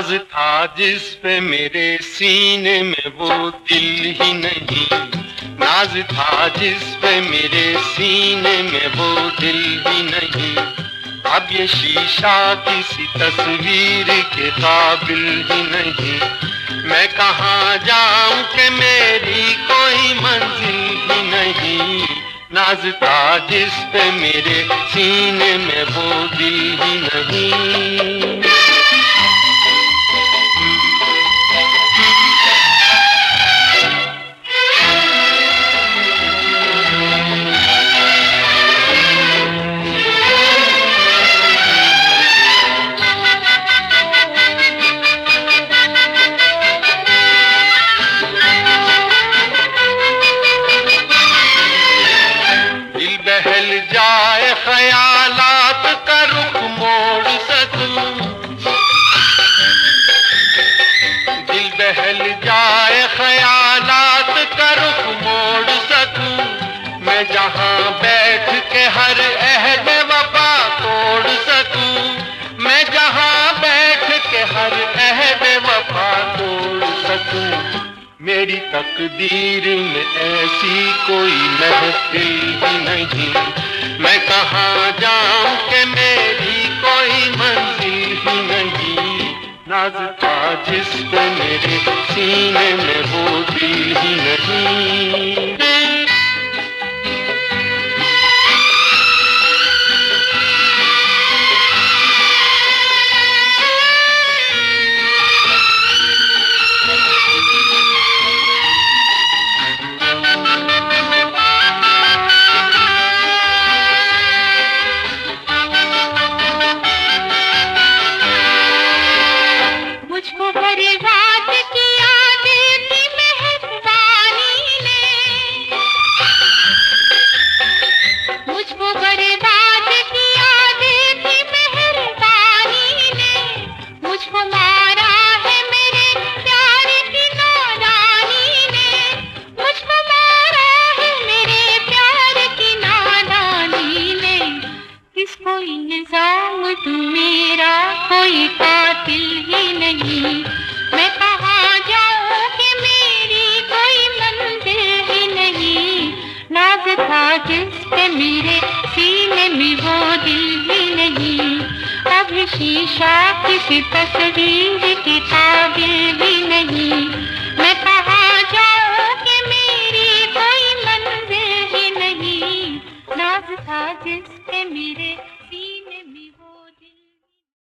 नाज था जिस पे मेरे सीने में वो दिल ही नहीं, नाज था जिस पे मेरे सीने में वो दिल ही नहीं। अब ये शीशा किसी तस्वीर के काबिल ही नहीं। मैं कहाँ जाऊं कि मेरी कोई मंजिल ही नहीं। नाज था जिस पे मेरे सीने में वो दिल ही नहीं। बहल जाए ख्यालात का रुख मोड़ सकूं, दिल बहल जाए ख्यालात का रुख मोड़ सकूं। मैं जहां बैठ के हर अहद वफा तोड़ सकूं, मैं जहां बैठ के हर अहद वफा तोड़ सकूं। मेरी तकदीर में ऐसी कोई महफिल ही नहीं। मैं कहाँ जाऊं कि मेरी कोई मंजिल ही नहीं। नाज था जिस पे मेरे सीने में वो दिल ही नहीं। मेरा कोई कातिल ही नहीं। मैं कहाँ जाऊँ कि मेरी कोई मंजिल ही नहीं। नाज था जिस पे मेरे सीने में वो दिल ही नहीं। अब शीशा किसी तस्वीर के काबिल भी नहीं।